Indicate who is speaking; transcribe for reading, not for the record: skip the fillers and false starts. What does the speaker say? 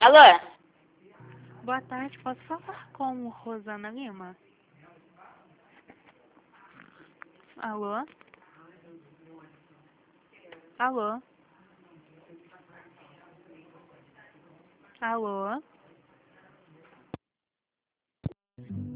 Speaker 1: Alô?
Speaker 2: Boa tarde, posso falar com Rosana Lima? Alô? Alô? Alô?